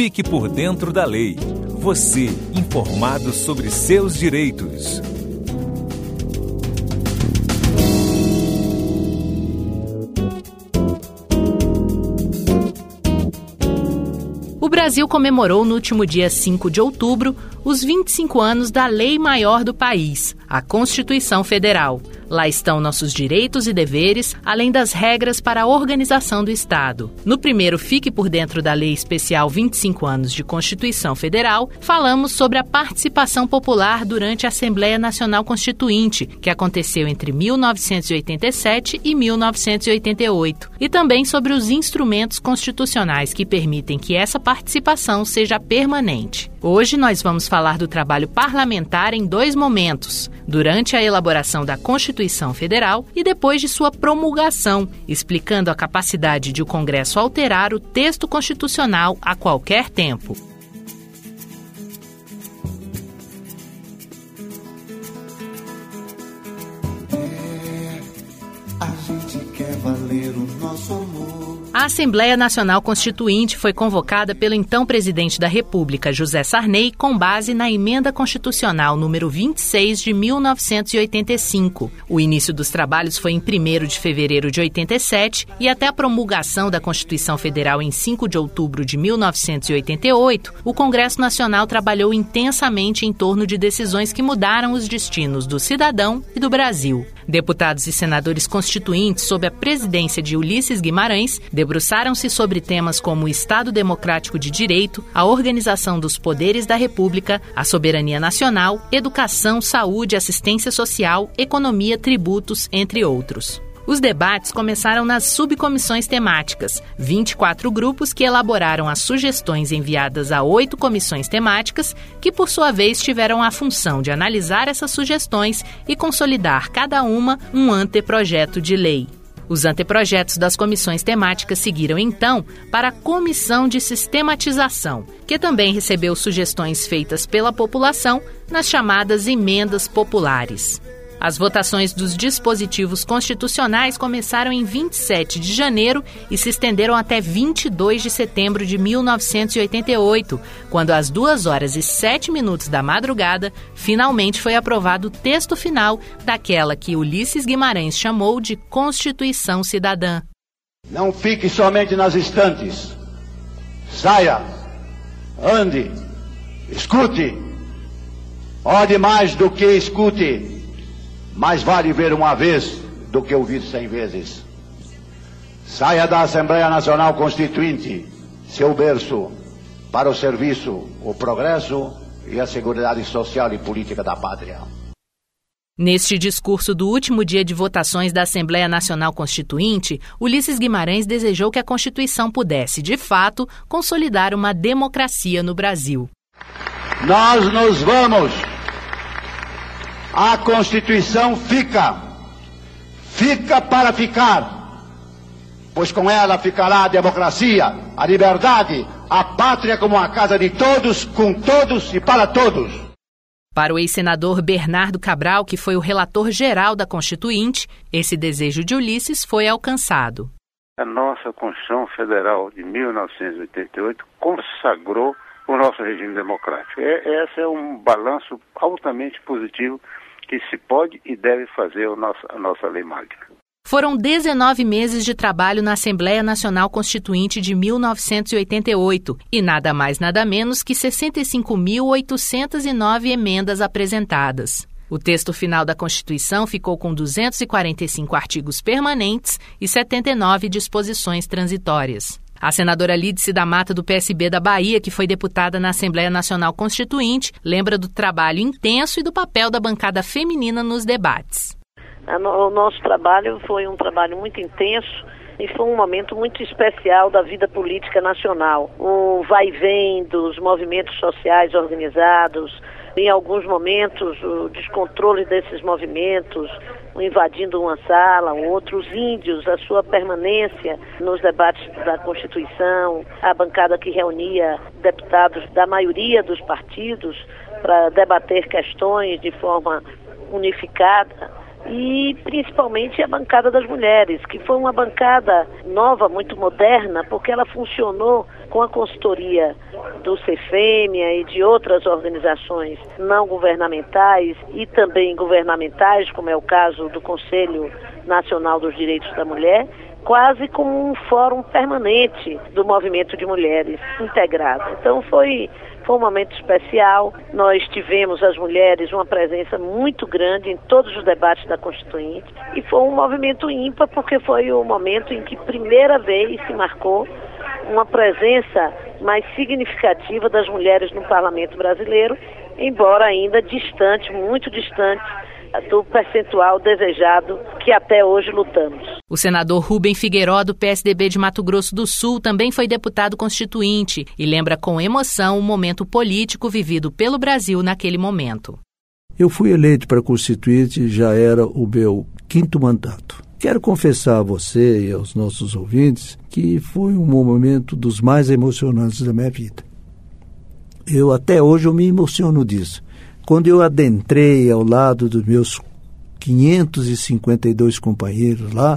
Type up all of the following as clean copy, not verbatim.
Fique por dentro da lei. Você, informado sobre seus direitos. O Brasil comemorou no último dia 5 de outubro os 25 anos da lei maior do país, a Constituição Federal. Lá estão nossos direitos e deveres, além das regras para a organização do Estado. No primeiro Fique por Dentro da Lei Especial 25 anos de Constituição Federal, falamos sobre a participação popular durante a Assembleia Nacional Constituinte, que aconteceu entre 1987 e 1988, e também sobre os instrumentos constitucionais que permitem que essa participação seja permanente. Hoje nós vamos falar do trabalho parlamentar em dois momentos: durante a elaboração da Constituição Federal e depois de sua promulgação, explicando a capacidade de o Congresso alterar o texto constitucional a qualquer tempo. A gente quer valer o nosso amor. A Assembleia Nacional Constituinte foi convocada pelo então presidente da República, José Sarney, com base na Emenda Constitucional número 26 de 1985. O início dos trabalhos foi em 1º de fevereiro de 87 e até a promulgação da Constituição Federal em 5 de outubro de 1988, o Congresso Nacional trabalhou intensamente em torno de decisões que mudaram os destinos do cidadão e do Brasil. Deputados e senadores constituintes, sob a presidência de Ulisses Guimarães, debruçaram-se sobre temas como o Estado Democrático de Direito, a organização dos poderes da República, a soberania nacional, educação, saúde, assistência social, economia, tributos, entre outros. Os debates começaram nas subcomissões temáticas, 24 grupos que elaboraram as sugestões enviadas a 8 comissões temáticas, que por sua vez tiveram a função de analisar essas sugestões e consolidar cada uma um anteprojeto de lei. Os anteprojetos das comissões temáticas seguiram, então, para a Comissão de Sistematização, que também recebeu sugestões feitas pela população nas chamadas emendas populares. As votações dos dispositivos constitucionais começaram em 27 de janeiro e se estenderam até 22 de setembro de 1988, quando às 2h07 da madrugada, finalmente foi aprovado o texto final daquela que Ulisses Guimarães chamou de Constituição Cidadã. Não fique somente nas estantes. Saia, ande, escute. Ode mais do que escute. Mais vale ver uma vez do que ouvir 100 vezes. Saia da Assembleia Nacional Constituinte, seu berço, para o serviço, o progresso e a seguridade social e política da pátria. Neste discurso do último dia de votações da Assembleia Nacional Constituinte, Ulisses Guimarães desejou que a Constituição pudesse, de fato, consolidar uma democracia no Brasil. Nós nos vamos. A Constituição fica para ficar, pois com ela ficará a democracia, a liberdade, a pátria como a casa de todos, com todos e para todos. Para o ex-senador Bernardo Cabral, que foi o relator geral da Constituinte, esse desejo de Ulisses foi alcançado. A nossa Constituição Federal de 1988 consagrou o nosso regime democrático. Esse é um balanço altamente positivo que se pode e deve fazer a nossa lei magna. Foram 19 meses de trabalho na Assembleia Nacional Constituinte de 1988 e nada mais nada menos que 65.809 emendas apresentadas. O texto final da Constituição ficou com 245 artigos permanentes e 79 disposições transitórias. A senadora Lídice da Mata, do PSB da Bahia, que foi deputada na Assembleia Nacional Constituinte, lembra do trabalho intenso e do papel da bancada feminina nos debates. O nosso trabalho foi um trabalho muito intenso e foi um momento muito especial da vida política nacional. O vai e vem dos movimentos sociais organizados, em alguns momentos o descontrole desses movimentos, invadindo uma sala, outros índios, a sua permanência nos debates da Constituição, a bancada que reunia deputados da maioria dos partidos para debater questões de forma unificada, e principalmente a bancada das mulheres, que foi uma bancada nova, muito moderna, porque ela funcionou com a consultoria do Cefêmea e de outras organizações não governamentais e também governamentais, como é o caso do Conselho Nacional dos Direitos da Mulher, quase como um fórum permanente do movimento de mulheres integrado. Então foi um momento especial. Nós tivemos, as mulheres, uma presença muito grande em todos os debates da Constituinte e foi um movimento ímpar porque foi o momento em que primeira vez se marcou uma presença mais significativa das mulheres no Parlamento brasileiro, embora ainda distante, muito distante do percentual desejado que até hoje lutamos. O senador Rubem Figueiró, do PSDB de Mato Grosso do Sul, também foi deputado constituinte e lembra com emoção o momento político vivido pelo Brasil naquele momento. Eu fui eleito para constituinte, já era o meu 5º mandato. Quero confessar a você e aos nossos ouvintes que foi um momento dos mais emocionantes da minha vida. Até hoje eu me emociono disso. Quando eu adentrei ao lado dos meus 552 companheiros lá,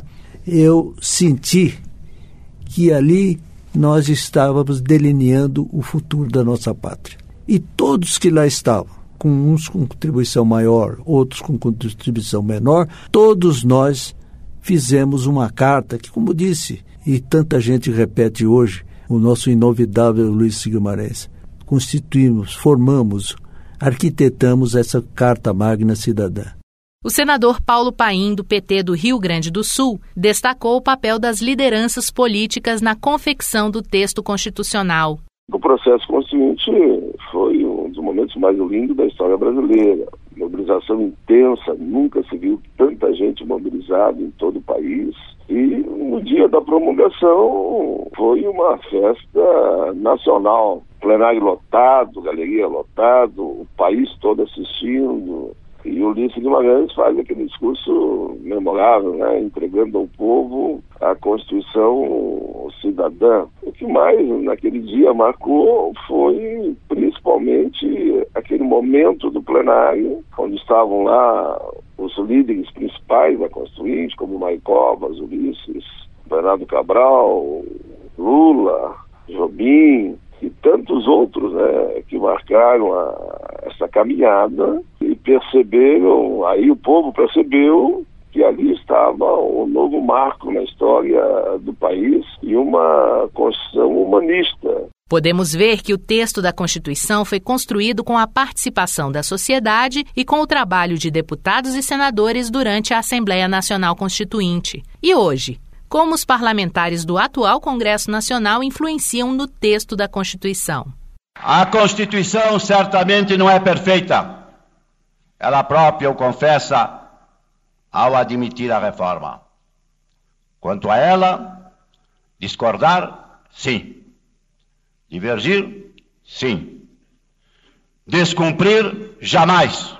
eu senti que ali nós estávamos delineando o futuro da nossa pátria. E todos que lá estavam, uns com contribuição maior, outros com contribuição menor, todos nós fizemos uma carta que, como disse, e tanta gente repete hoje, o nosso inovidável Ulisses Guimarães, constituímos, formamos, arquitetamos essa Carta Magna Cidadã. O senador Paulo Paim, do PT do Rio Grande do Sul, destacou o papel das lideranças políticas na confecção do texto constitucional. O processo constituinte foi um dos momentos mais lindos da história brasileira. Mobilização intensa, nunca se viu tanta gente mobilizada em todo o país. E no dia da promulgação foi uma festa nacional. Plenário lotado, galeria lotado, o país todo assistindo. E o Ulisses Guimarães faz aquele discurso memorável, né, entregando ao povo a Constituição cidadã. O que mais naquele dia marcou foi principalmente aquele momento do plenário, onde estavam lá os líderes principais da Constituinte, como Maicovas, Ulisses, Bernardo Cabral, Lula, Jobim e tantos outros, né, que marcaram essa caminhada e perceberam, aí o povo percebeu que ali estava um novo marco na história do país e uma Constituição humanista. Podemos ver que o texto da Constituição foi construído com a participação da sociedade e com o trabalho de deputados e senadores durante a Assembleia Nacional Constituinte. E hoje, como os parlamentares do atual Congresso Nacional influenciam no texto da Constituição? A Constituição certamente não é perfeita. Ela própria o confessa ao admitir a reforma. Quanto a ela, discordar, sim. Divergir, sim. Descumprir, jamais.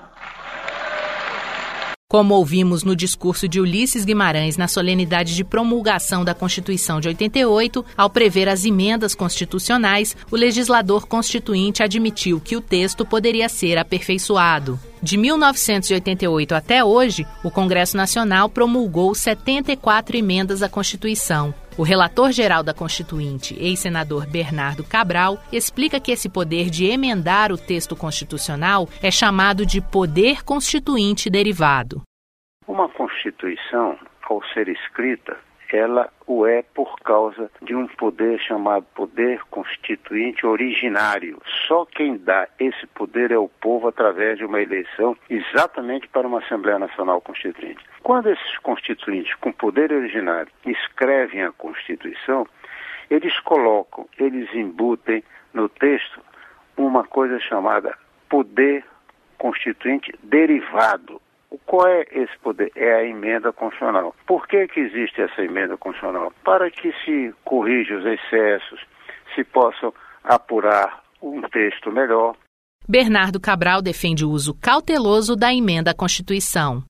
Como ouvimos no discurso de Ulisses Guimarães na solenidade de promulgação da Constituição de 88, ao prever as emendas constitucionais, o legislador constituinte admitiu que o texto poderia ser aperfeiçoado. De 1988 até hoje, o Congresso Nacional promulgou 74 emendas à Constituição. O relator-geral da Constituinte, ex-senador Bernardo Cabral, explica que esse poder de emendar o texto constitucional é chamado de poder constituinte derivado. Uma Constituição, ao ser escrita, ela o é por causa de um poder chamado poder constituinte originário. Só quem dá esse poder é o povo através de uma eleição exatamente para uma Assembleia Nacional Constituinte. Quando esses constituintes com poder originário escrevem a Constituição, eles embutem no texto uma coisa chamada poder constituinte derivado. Qual é esse poder? É a emenda constitucional. Por que existe essa emenda constitucional? Para que se corrijam os excessos, se possam apurar um texto melhor. Bernardo Cabral defende o uso cauteloso da emenda à Constituição.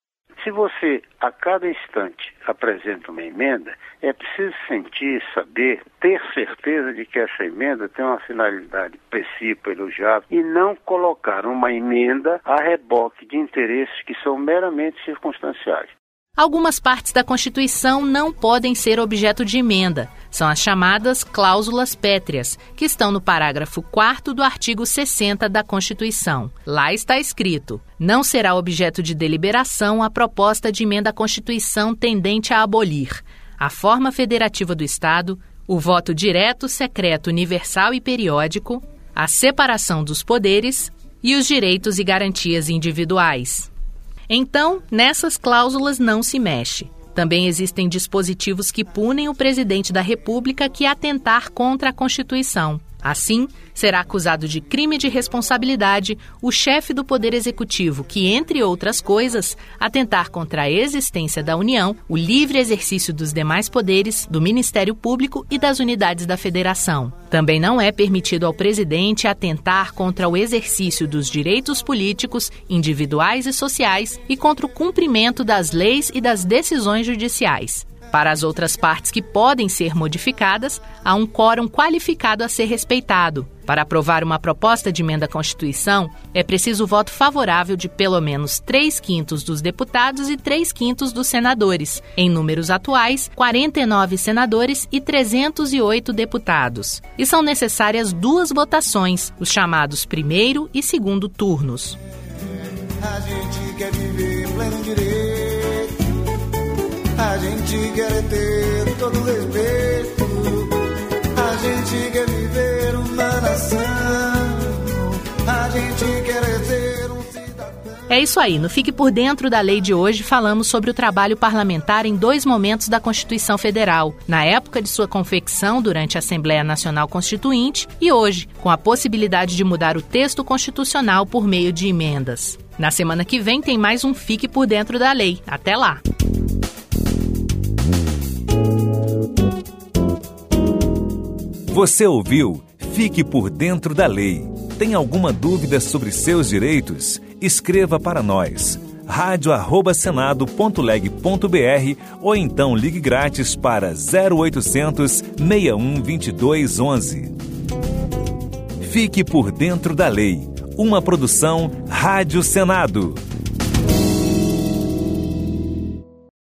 Se você, a cada instante, apresenta uma emenda, é preciso sentir, saber, ter certeza de que essa emenda tem uma finalidade precípua, elogiável, e não colocar uma emenda a reboque de interesses que são meramente circunstanciais. Algumas partes da Constituição não podem ser objeto de emenda. São as chamadas cláusulas pétreas, que estão no parágrafo 4º do artigo 60 da Constituição. Lá está escrito: não será objeto de deliberação a proposta de emenda à Constituição tendente a abolir a forma federativa do Estado, o voto direto, secreto, universal e periódico, a separação dos poderes e os direitos e garantias individuais. Então, nessas cláusulas não se mexe. Também existem dispositivos que punem o presidente da República que atentar contra a Constituição. Assim, será acusado de crime de responsabilidade o chefe do Poder Executivo que, entre outras coisas, atentar contra a existência da União, o livre exercício dos demais poderes, do Ministério Público e das unidades da Federação. Também não é permitido ao presidente atentar contra o exercício dos direitos políticos, individuais e sociais e contra o cumprimento das leis e das decisões judiciais. Para as outras partes que podem ser modificadas, há um quórum qualificado a ser respeitado. Para aprovar uma proposta de emenda à Constituição, é preciso o voto favorável de pelo menos 3/5 dos deputados e 3/5 dos senadores. Em números atuais, 49 senadores e 308 deputados. E são necessárias 2 votações, os chamados primeiro e segundo turnos. A gente quer viver pleno direito. A gente quer ter todo respeito. A gente quer viver uma nação. A gente quer ser um cidadão. É isso aí. No Fique por Dentro da Lei de hoje, falamos sobre o trabalho parlamentar em 2 momentos da Constituição Federal. Na época de sua confecção, durante a Assembleia Nacional Constituinte, e hoje, com a possibilidade de mudar o texto constitucional por meio de emendas. Na semana que vem tem mais um Fique por Dentro da Lei. Até lá! Você ouviu Fique por Dentro da Lei. Tem alguma dúvida sobre seus direitos? Escreva para nós. radio@senado.leg.br ou então ligue grátis para 0800 61 22 11. Fique por Dentro da Lei. Uma produção Rádio Senado.